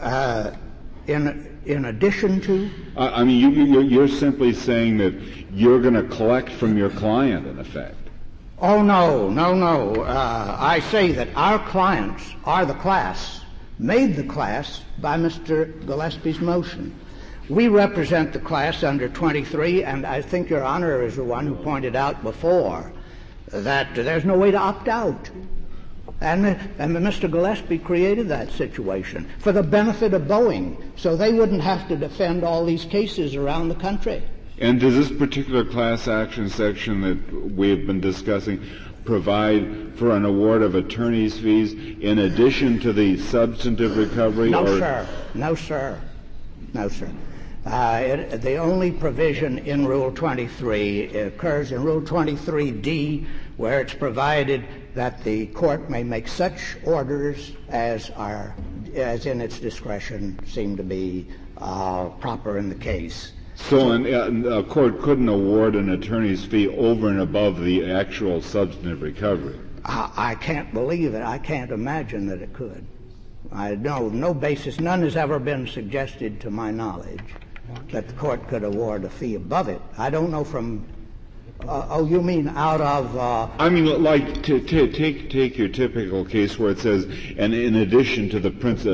In addition to? I mean, you're simply saying that you're going to collect from your client, in effect. Oh, no. I say that our clients are the class, made the class by Mr. Gillespie's motion. We represent the class under 23, and I think Your Honor is the one who pointed out before that there's no way to opt out. And Mr. Gillespie created that situation for the benefit of Boeing, so they wouldn't have to defend all these cases around the country. And does this particular class action section that we've been discussing provide for an award of attorney's fees in addition to the substantive recovery? No, sir. No, sir. No, sir. The only provision in Rule 23 occurs in Rule 23D, where it's provided that the court may make such orders as in its discretion seem to be proper in the case. So a court couldn't award an attorney's fee over and above the actual substantive recovery? I can't believe it. I can't imagine that it could. I know no basis, none has ever been suggested to my knowledge that the court could award a fee above it. I don't know from, you mean out of... I mean, like, take your typical case where it says, and in addition to the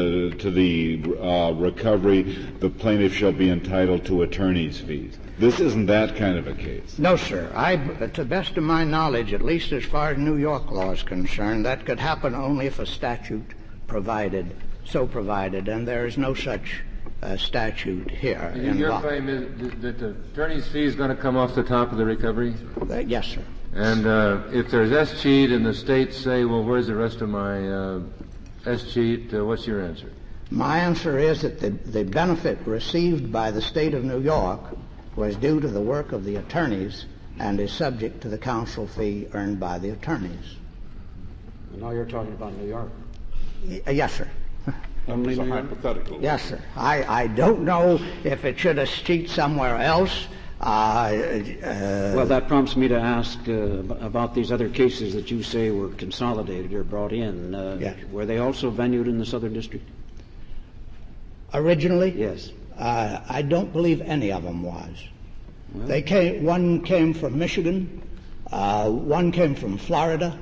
recovery, the plaintiff shall be entitled to attorney's fees. This isn't that kind of a case. No, sir. To the best of my knowledge, at least as far as New York law is concerned, that could happen only if a statute provided, and there is no such statute here. Your claim is that the attorney's fee is going to come off the top of the recovery? Yes, sir. And if there's S-cheat and the states say, well, where's the rest of my S-cheat, what's your answer? My answer is that the benefit received by the state of New York was due to the work of the attorneys and is subject to the counsel fee earned by the attorneys. Now you're talking about New York. Yes, sir. Only hypothetical. Yes, sir. I don't know if it should have cheated somewhere else. Well, that prompts me to ask about these other cases that you say were consolidated or brought in. Yes. Were they also venued in the Southern District? Originally? Yes. I don't believe any of them was. Well, one came from Michigan, one came from Florida,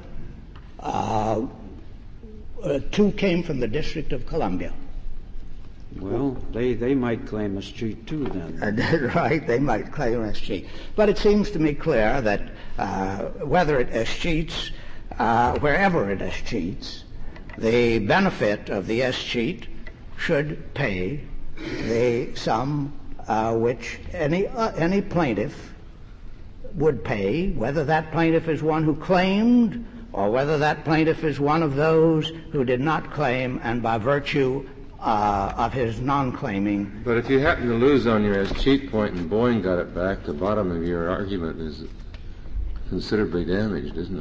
two came from the District of Columbia. Well, they might claim a cheat too, then. Right, they might claim a cheat. But it seems to me clear that whether it cheats, wherever it cheats, the benefit of the cheat should pay the sum which any plaintiff would pay, whether that plaintiff is one who claimed or whether that plaintiff is one of those who did not claim and by virtue of his non-claiming. But if you happen to lose on your cheat point and Boeing got it back, the bottom of your argument is considerably damaged, isn't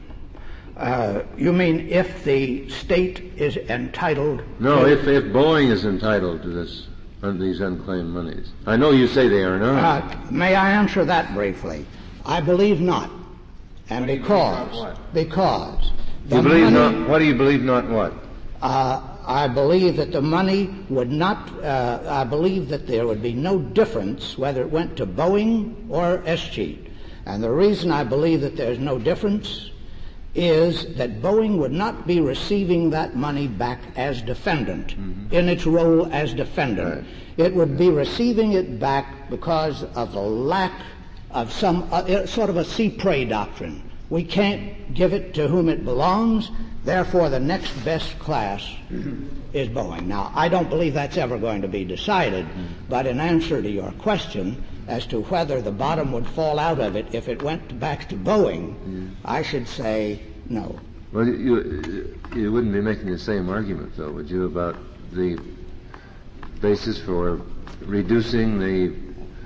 it? You mean if the state is entitled? No, if Boeing is entitled to these unclaimed monies. I know you say they are not. May I answer that briefly? I believe not. And because you believe not. What do you believe not? What? I believe that the money would not. I believe that there would be no difference whether it went to Boeing or S-cheat. And the reason I believe that there's no difference is that Boeing would not be receiving that money back as defendant in its role as defendant. Right. It would be receiving it back because of the lack of some sort of a see-prey doctrine. We can't give it to whom it belongs, therefore the next best class is Boeing. Now, I don't believe that's ever going to be decided, but in answer to your question as to whether the bottom would fall out of it if it went back to Boeing, I should say no. Well, you wouldn't be making the same argument, though, would you, about the basis for reducing the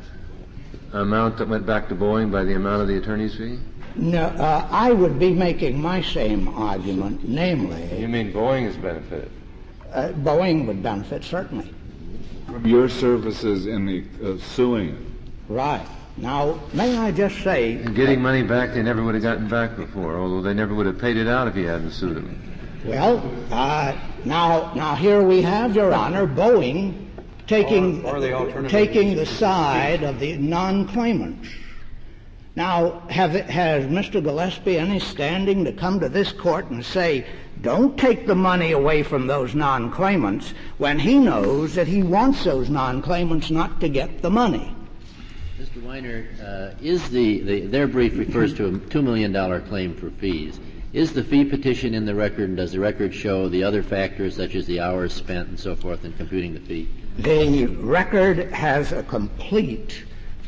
amount that went back to Boeing by the amount of the attorney's fee? No, I would be making my same argument, namely... You mean Boeing is benefited? Boeing would benefit, certainly. From your services in the suing it. Right. Now, may I just say... And getting money back they never would have gotten back before, although they never would have paid it out if you hadn't sued them. Well, now here we have, Your Honor, Boeing taking the side of the non-claimants. Now, has Mr. Gillespie any standing to come to this court and say, don't take the money away from those non-claimants, when he knows that he wants those non-claimants not to get the money? Mr. Weiner, is their brief refers to a $2 million claim for fees. Is the fee petition in the record, and does the record show the other factors such as the hours spent and so forth in computing the fee? The record has a complete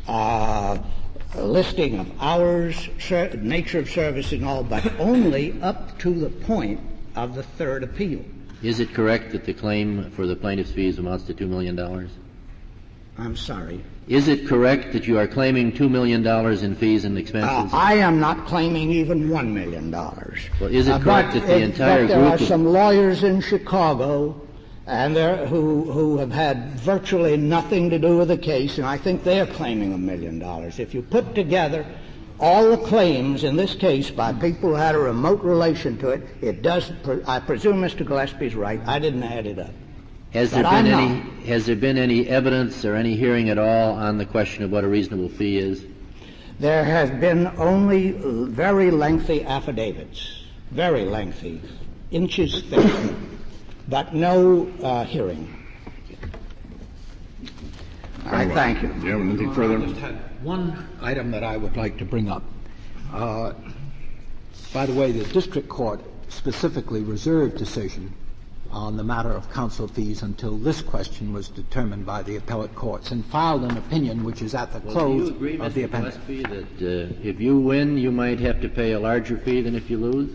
listing of hours, nature of service and all, but only up to the point of the third appeal. Is it correct that the claim for the plaintiff's fees amounts to $2 million? I'm sorry. Is it correct that you are claiming $2 million in fees and expenses? I am not claiming even $1 million. Well, is it correct that the entire there group are some lawyers in Chicago and who have had virtually nothing to do with the case, and I think they're claiming $1 million. If you put together all the claims in this case by people who had a remote relation to it, it does. I presume Mr. Gillespie's right. I didn't add it up. Has there been any evidence or any hearing at all on the question of what a reasonable fee is? There has been only very lengthy affidavits, very lengthy, inches thick, but no hearing. I thank you. Do you have anything further? I just had one item that I would like to bring up. By the way, the district court specifically reserved decision on the matter of counsel fees until this question was determined by the appellate courts, and filed an opinion which is at the close do you agree, of the Mr. appendix. Gillespie, that if you win, you might have to pay a larger fee than if you lose?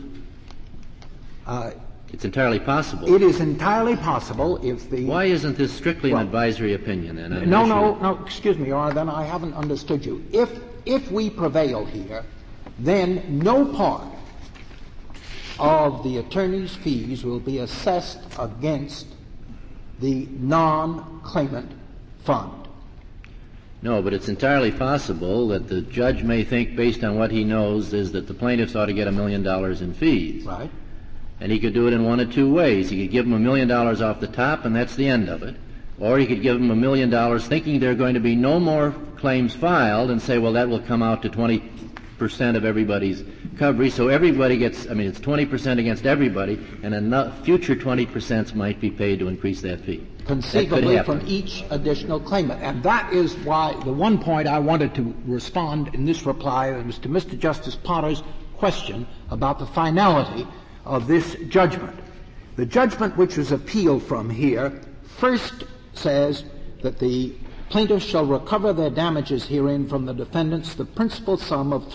It's entirely possible. It is entirely possible if the... Why isn't this strictly an advisory opinion then? No, excuse me, Your Honor, then I haven't understood you. If we prevail here, then no part of the attorney's fees will be assessed against the non-claimant fund. No, but it's entirely possible that the judge may think, based on what he knows, is that the plaintiffs ought to get $1 million in fees. Right. And he could do it in one of two ways. He could give them $1 million off the top, and that's the end of it. Or he could give them $1 million thinking there are going to be no more claims filed and say, well, that will come out to 20% of everybody's coverage. So everybody gets, it's 20% against everybody, and future 20% might be paid to increase that fee. Conceivably from each additional claimant. And that is why the one point I wanted to respond in this reply was to Mr. Justice Potter's question about the finality of this judgment. The judgment which was appealed from here first says that the plaintiffs shall recover their damages herein from the defendants the principal sum of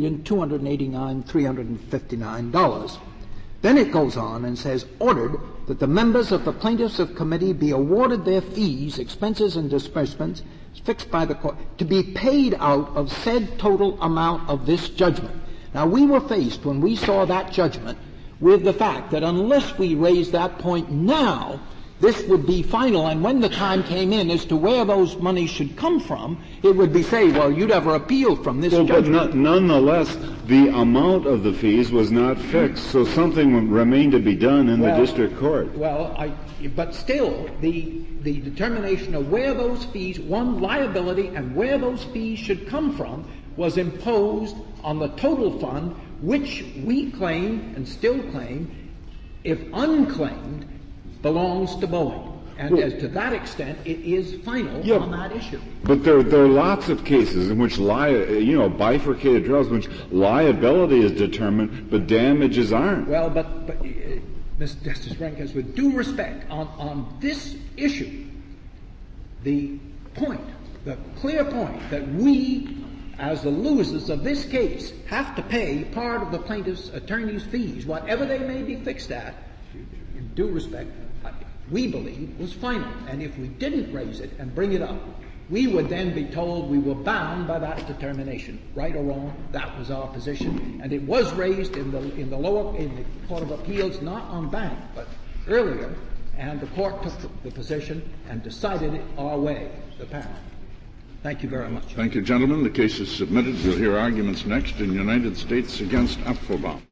$3,289,359. Then it goes on and says, ordered that the members of the plaintiffs' committee be awarded their fees, expenses, and disbursements fixed by the court to be paid out of said total amount of this judgment. Now, we were faced, when we saw that judgment, with the fact that unless we raise that point now, this would be final, and when the time came in as to where those monies should come from, it would be say, well, you'd ever appeal from this judgment. But nonetheless, the amount of the fees was not fixed, so something remained to be done in the district court. But still, the determination of where those fees, liability, and where those fees should come from was imposed on the total fund, which we claim and still claim, if unclaimed, belongs to Boeing. And as to that extent, it is final on that issue. But there are lots of cases in which bifurcated trials, in which liability is determined, but damages aren't. Well, but Mr. Justice Rehnquist, with due respect, on this issue, the clear point that we, as the losers of this case, have to pay part of the plaintiff's attorney's fees, whatever they may be fixed at, in due respect, we believe was final. And if we didn't raise it and bring it up, we would then be told we were bound by that determination. Right or wrong, that was our position. And it was raised in the Court of Appeals, not on bank, but earlier, and the court took the position and decided it our way, the panel. Thank you very much. Thank you, gentlemen. The case is submitted. We'll hear arguments next in United States against Apfelbaum.